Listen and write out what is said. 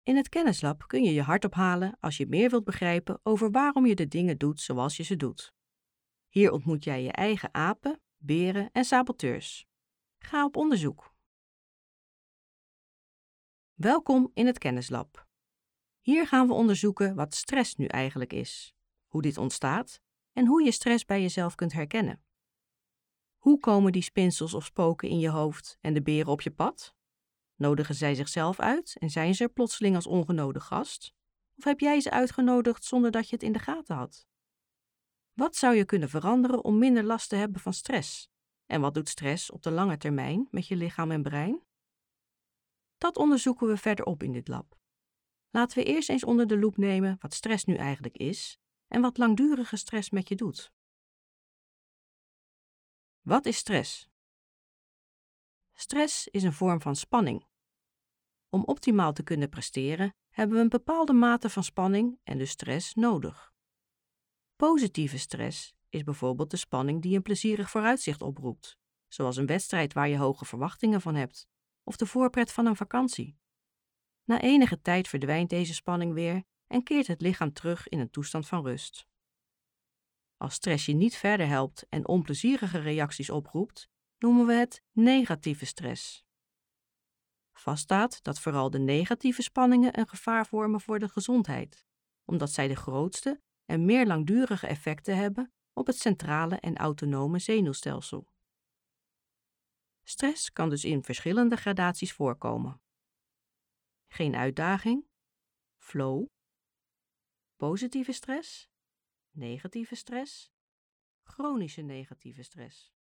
In het kennislab kun je je hart ophalen als je meer wilt begrijpen over waarom je de dingen doet zoals je ze doet. Hier ontmoet jij je eigen apen, beren en saboteurs. Ga op onderzoek. Welkom in het kennislab. Hier gaan we onderzoeken wat stress nu eigenlijk is, hoe dit ontstaat en hoe je stress bij jezelf kunt herkennen. Hoe komen die spinsels of spoken in je hoofd en de beren op je pad? Nodigen zij zichzelf uit en zijn ze er plotseling als ongenodigd gast? Of heb jij ze uitgenodigd zonder dat je het in de gaten had? Wat zou je kunnen veranderen om minder last te hebben van stress? En wat doet stress op de lange termijn met je lichaam en brein? Dat onderzoeken we verderop in dit lab. Laten we eerst eens onder de loep nemen wat stress nu eigenlijk is en wat langdurige stress met je doet. Wat is stress? Stress is een vorm van spanning. Om optimaal te kunnen presteren, hebben we een bepaalde mate van spanning en dus stress nodig. Positieve stress is bijvoorbeeld de spanning die een plezierig vooruitzicht oproept, zoals een wedstrijd waar je hoge verwachtingen van hebt, of de voorpret van een vakantie. Na enige tijd verdwijnt deze spanning weer en keert het lichaam terug in een toestand van rust. Als stress je niet verder helpt en onplezierige reacties oproept, noemen we het negatieve stress. Vaststaat dat vooral de negatieve spanningen een gevaar vormen voor de gezondheid, omdat zij de grootste en meer langdurige effecten hebben op het centrale en autonome zenuwstelsel. Stress kan dus in verschillende gradaties voorkomen. Geen uitdaging, flow, positieve stress, negatieve stress, chronische negatieve stress.